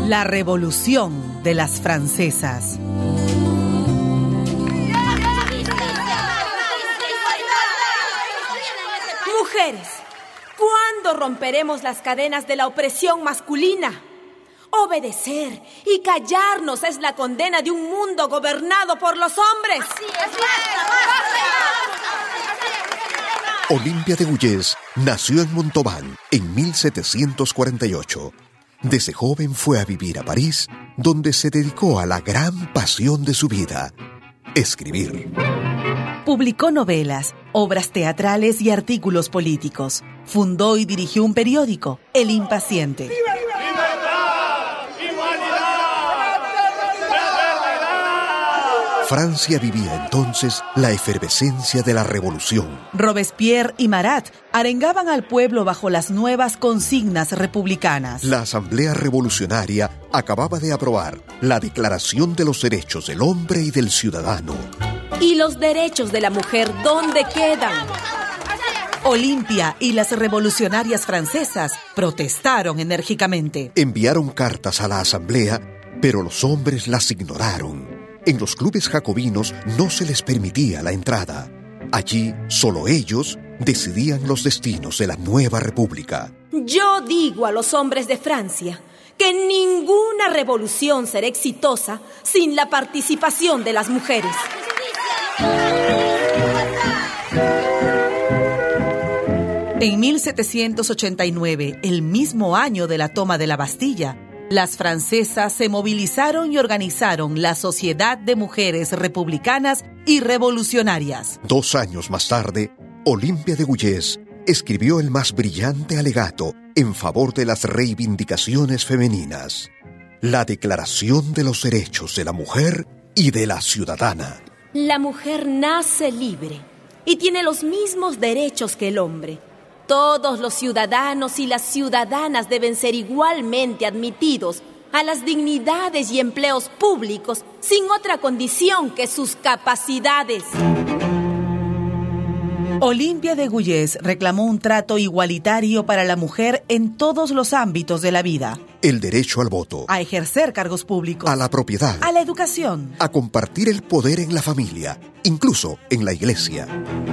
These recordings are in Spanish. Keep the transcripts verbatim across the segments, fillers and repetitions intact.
La revolución de las francesas. Mujeres, ¿cuándo romperemos las cadenas de la opresión masculina? Obedecer y callarnos es la condena de un mundo gobernado por los hombres. Olimpia de Gouges nació en Montauban en mil setecientos cuarenta y ocho. Desde joven fue a vivir a París, donde se dedicó a la gran pasión de su vida: escribir. Publicó novelas, obras teatrales y artículos políticos. Fundó y dirigió un periódico, El Impaciente. Francia vivía entonces la efervescencia de la revolución. Robespierre y Marat arengaban al pueblo bajo las nuevas consignas republicanas. La Asamblea Revolucionaria acababa de aprobar la Declaración de los Derechos del Hombre y del Ciudadano. ¿Y los derechos de la mujer dónde quedan? Olimpia y las revolucionarias francesas protestaron enérgicamente. Enviaron cartas a la Asamblea, pero los hombres las ignoraron. En los clubes jacobinos no se les permitía la entrada. Allí, solo ellos decidían los destinos de la nueva república. Yo digo a los hombres de Francia que ninguna revolución será exitosa sin la participación de las mujeres. En mil setecientos ochenta y nueve, el mismo año de la toma de la Bastilla, las francesas se movilizaron y organizaron la Sociedad de Mujeres Republicanas y Revolucionarias. Dos años más tarde, Olimpia de Gouges escribió el más brillante alegato en favor de las reivindicaciones femeninas: la Declaración de los Derechos de la Mujer y de la Ciudadana. La mujer nace libre y tiene los mismos derechos que el hombre. Todos los ciudadanos y las ciudadanas deben ser igualmente admitidos a las dignidades y empleos públicos sin otra condición que sus capacidades. Olimpia de Gouges reclamó un trato igualitario para la mujer en todos los ámbitos de la vida. El derecho al voto, A ejercer cargos públicos, a la propiedad, a la educación, a compartir el poder en la familia, incluso en la iglesia.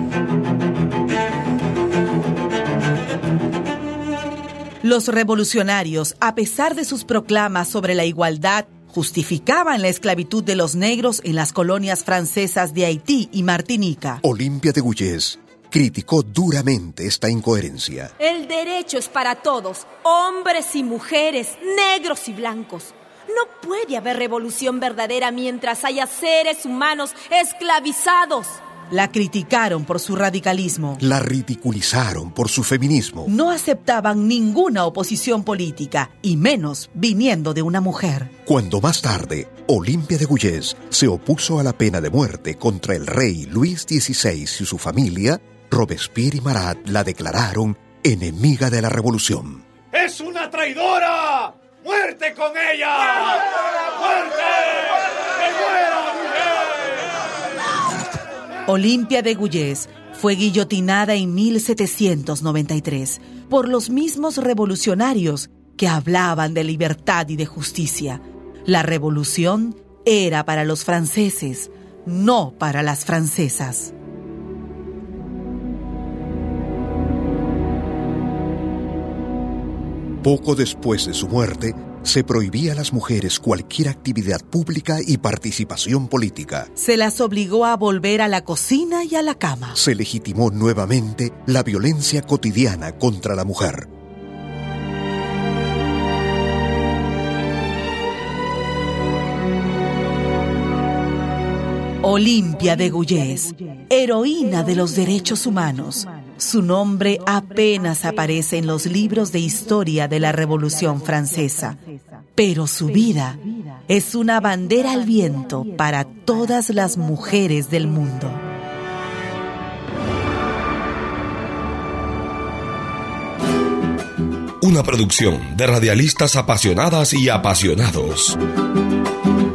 Los revolucionarios, a pesar de sus proclamas sobre la igualdad, justificaban la esclavitud de los negros en las colonias francesas de Haití y Martinica. Olimpia de Gouges criticó duramente esta incoherencia. El derecho es para todos, hombres y mujeres, negros y blancos. No puede haber revolución verdadera mientras haya seres humanos esclavizados. La criticaron por su radicalismo. La ridiculizaron por su feminismo. No aceptaban ninguna oposición política, y menos viniendo de una mujer. Cuando más tarde, Olimpia de Gouges se opuso a la pena de muerte contra el rey Luis dieciséis y su familia, Robespierre y Marat la declararon enemiga de la revolución. ¡Es una traidora! ¡Muerte con ella! ¡Muerte! ¡Que muera! Olimpia de Gouges fue guillotinada en mil setecientos noventa y tres por los mismos revolucionarios que hablaban de libertad y de justicia. La revolución era para los franceses, no para las francesas. Poco después de su muerte, se prohibía a las mujeres cualquier actividad pública y participación política. Se las obligó a volver a la cocina y a la cama. Se legitimó nuevamente la violencia cotidiana contra la mujer. Olimpia de Gouges, heroína de los derechos humanos. Su nombre apenas aparece en los libros de historia de la Revolución Francesa, pero su vida es una bandera al viento para todas las mujeres del mundo. Una producción de radialistas apasionadas y apasionados.